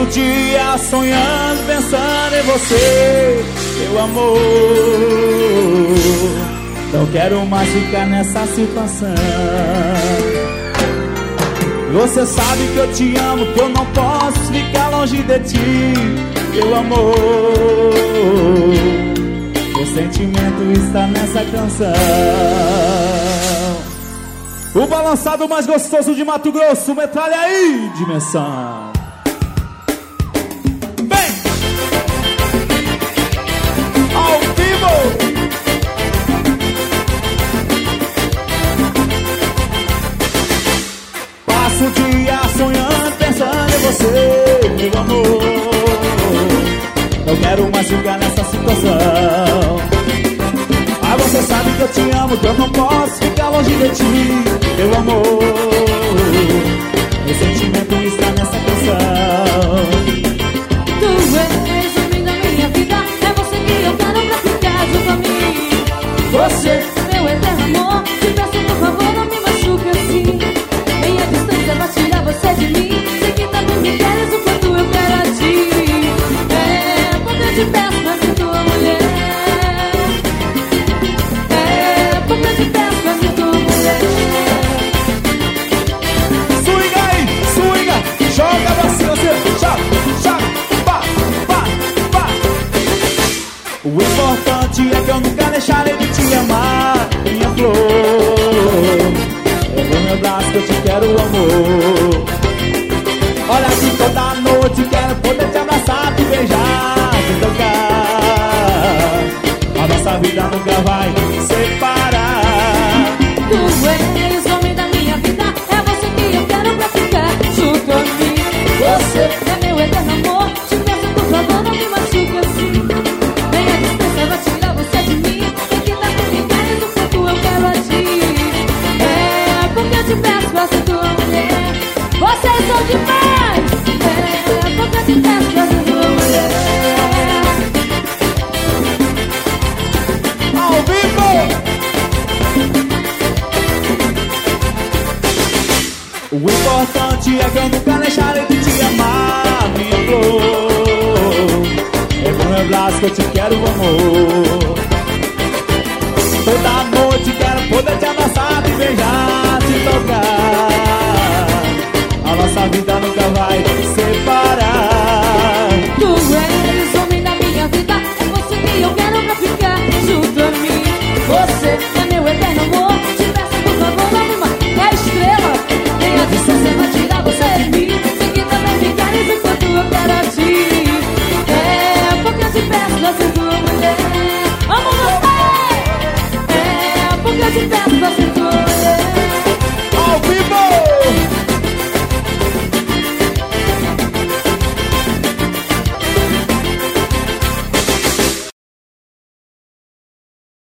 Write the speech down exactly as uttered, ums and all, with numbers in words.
Passo o dia sonhando, pensando em você, meu amor. Não quero mais ficar nessa situação. Você sabe que eu te amo, que eu não posso ficar longe de ti, meu amor. O sentimento está nessa canção. O balançado mais gostoso de Mato Grosso, metralha aí, dimensão. Vem! Ao vivo! Passo o dia sonhando, pensando em você, meu amor. Não quero mais ficar nessa situação. Ah, você sabe que eu te amo, que eu não posso ficar longe de ti, meu amor. Meu sentimento está nessa canção. Tu és o homem da minha vida, é você que eu quero pra ficar junto a mim. Você é meu eterno amor, te peço por favor não me machuque assim. Meia distância vai tirar você de mim. Sei que também me queres o quanto eu quero a ti. É, porque eu te peço pra ser tua mulher. É, porque eu te peço pra ser tua mulher. Swinga aí, swinga, joga pra cima, você joga, joga, pá, pá, pá. O importante é que eu nunca deixarei de te amar, minha flor. Pega o meu braço que eu te quero, amor. Olha que toda noite quero poder te abraçar, te beijar, te tocar. A nossa vida nunca vai separar. Tu és o homem da minha vida, é você que eu quero pra ficar junto a mim. Você é meu eterno amor, te peço por favor não me machuque assim. Nem a distância vai tirar você de mim. Sei que também me queres o quanto eu quero a ti. É, porque eu te peço pra ser tua mulher. Vocês são demais. É, porque eu te peço pra ser tua mulher. Ao vivo! O importante é que eu nunca deixarei de te amar, minha flor. É com meu braço que eu te quero, amor. Toda noite quero poder te abraçar, te beijar, te tocar. A nossa vida nunca vai separar.